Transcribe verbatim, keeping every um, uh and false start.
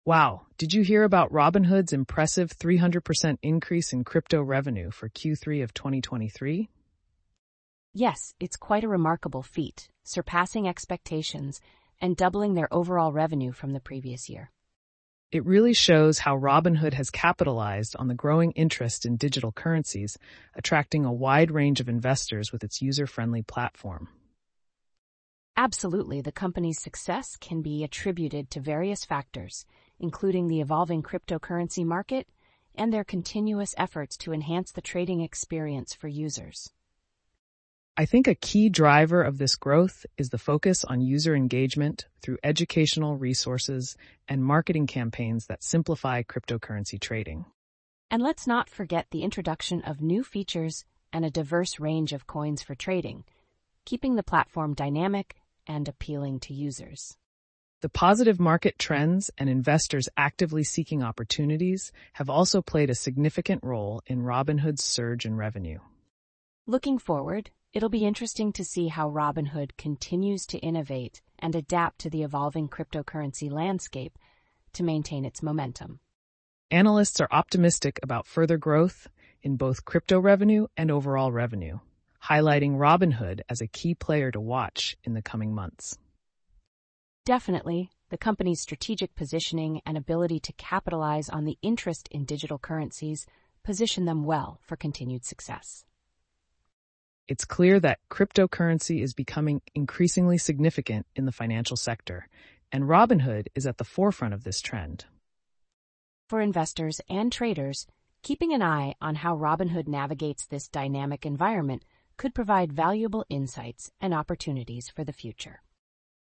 Wow, did you hear about Robinhood's impressive three hundred percent increase in crypto revenue for Q three of twenty twenty-three? Yes, it's quite a remarkable feat, surpassing expectations and doubling their overall revenue from the previous year. It really shows how Robinhood has capitalized on the growing interest in digital currencies, attracting a wide range of investors with its user-friendly platform. Absolutely, the company's success can be attributed to various factors, including the evolving cryptocurrency market and their continuous efforts to enhance the trading experience for users. I think a key driver of this growth is the focus on user engagement through educational resources and marketing campaigns that simplify cryptocurrency trading. And let's not forget the introduction of new features and a diverse range of coins for trading, keeping the platform dynamic and appealing to users. The positive market trends and investors actively seeking opportunities have also played a significant role in Robinhood's surge in revenue. Looking forward, it'll be interesting to see how Robinhood continues to innovate and adapt to the evolving cryptocurrency landscape to maintain its momentum. Analysts are optimistic about further growth in both crypto revenue and overall revenue, highlighting Robinhood as a key player to watch in the coming months. Definitely, the company's strategic positioning and ability to capitalize on the interest in digital currencies position them well for continued success. It's clear that cryptocurrency is becoming increasingly significant in the financial sector, and Robinhood is at the forefront of this trend. For investors and traders, keeping an eye on how Robinhood navigates this dynamic environment could provide valuable insights and opportunities for the future.